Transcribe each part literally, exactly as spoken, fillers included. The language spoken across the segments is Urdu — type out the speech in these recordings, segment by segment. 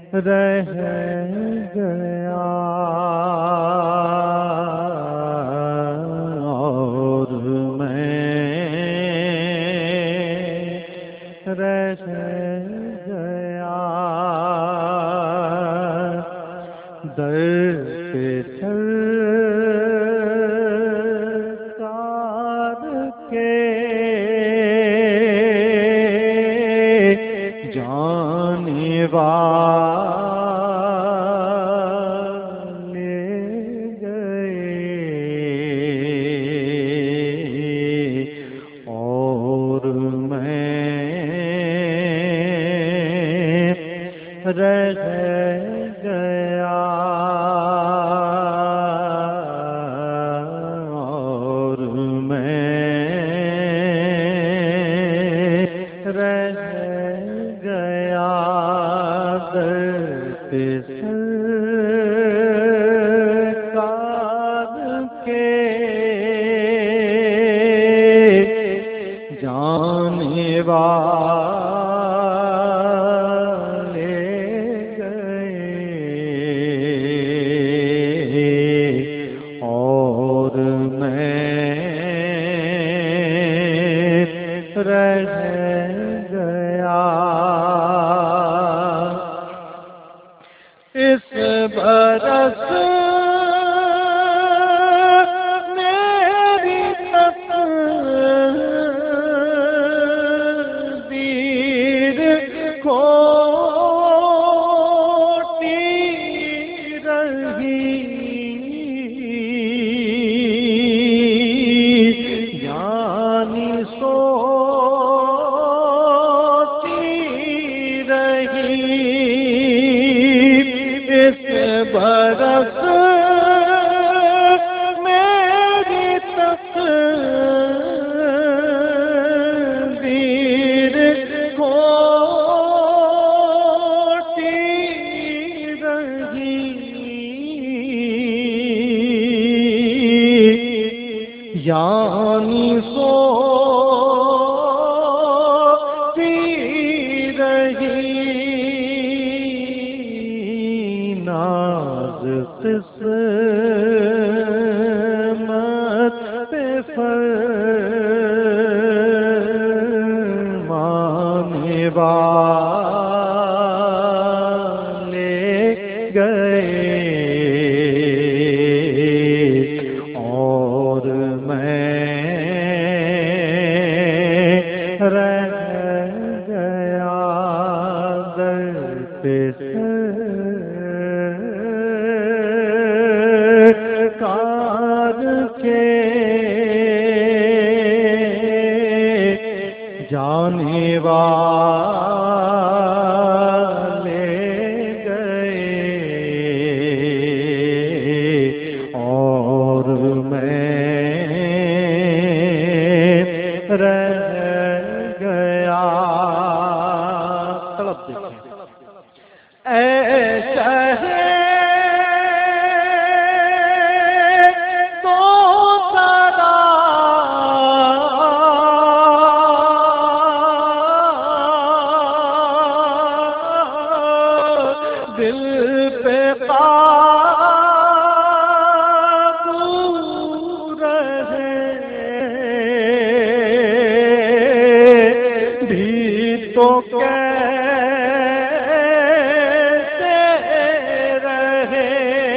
رہ گیا اور میں رہ گیا در پہ سرکار کے جانے والے گئے اور میں رہ گیا اور میں رہ گیا در پہ سرکار کے جانے والے گئے اور میں رہ گیا اس برس میری تقدیر کھوٹی رہی یعنی سوچی رہی اس برس میری تقدیر کھوٹی رہی یعنی سوچی رہی ناز قسمت پہ فرمانے والے گئے اور میں رہ گیا در پہ سرکار کے جانے والے گئے اور میں رہ گیا طلب دیکھیں اے شہر تو سدا دل پہ قابو رہے بھی تو کیسے رہے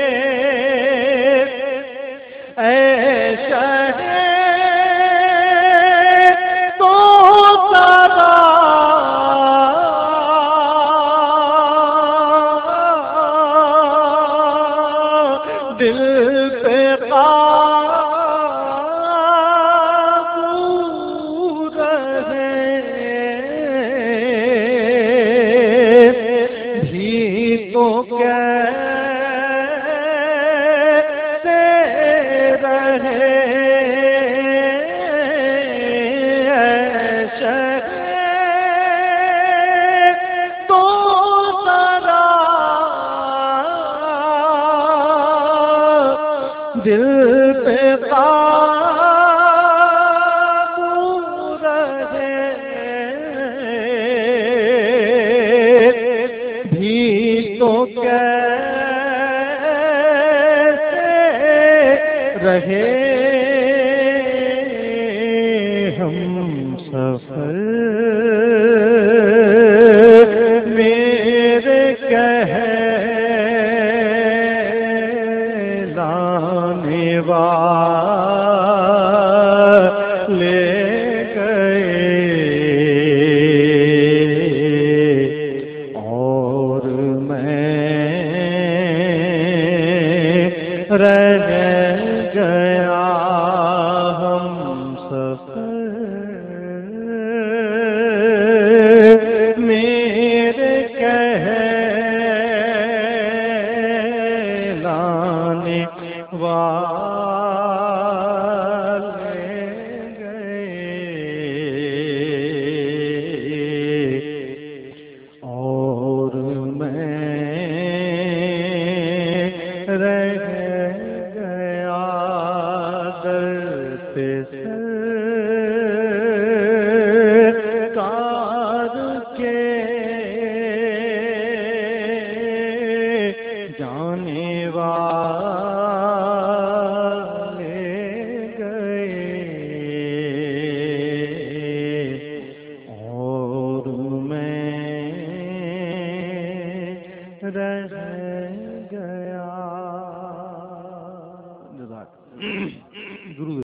اے شہر تو سدا دل پہ قابو رہے بھی تو کیسے رہے شہر تو سدا دل پہ قابو رہے بھی تو کہلانے والے گئے اور میں رہ گیا ہم سفر میرے کہلانے والے گئے اور میں رہ گیا در پہ سرکار کے جانے والے گئے اور میں رہ گیا. جزاک. گرو